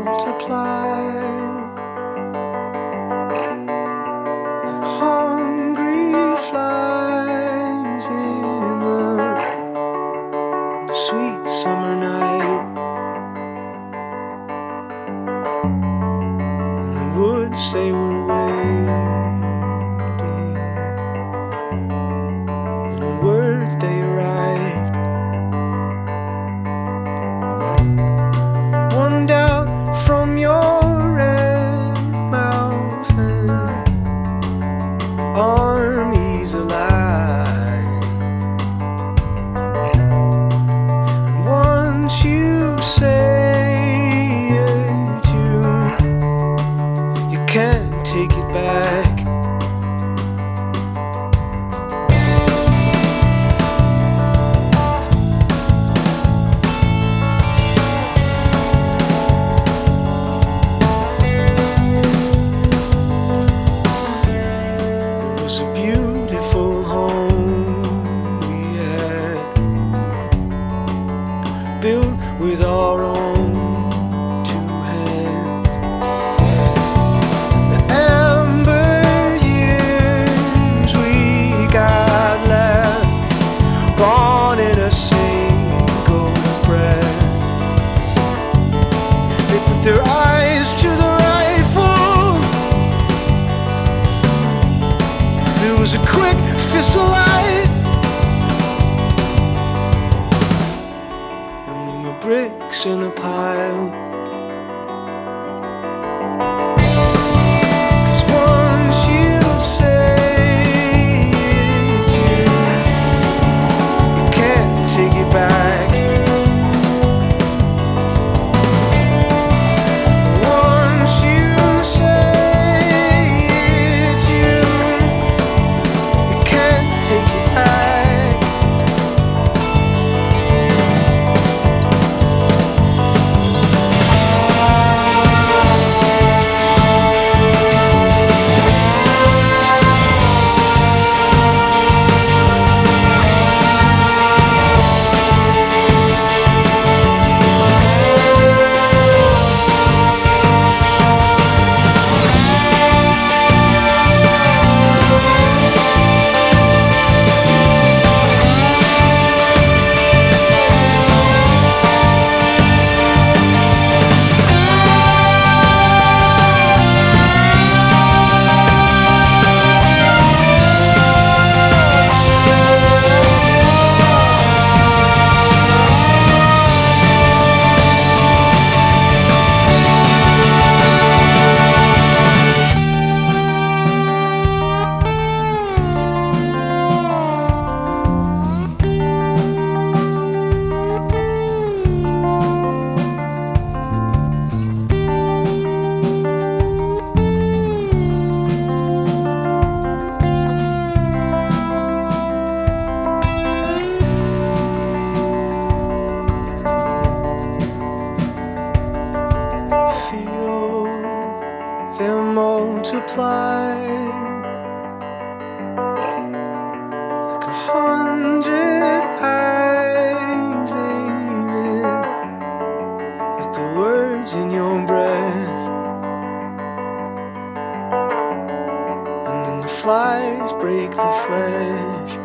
multiply like hungry flies in the sweet summer night. In the woods they were waiting, in a word they arrived. One doubt from your red mouth and armies alive. And once you say it, you can't take it back. Built with our own two hands, and the amber years we got left, gone in a single breath. They put their eyes to the rifles. There was a quick fist of light, bricks in a pile. 'Cause once you say it, you can't take it back. Once you say it, you can't take it back. They'll multiply like 100 eyes aiming at the words in your breath. And then the flies break the flesh.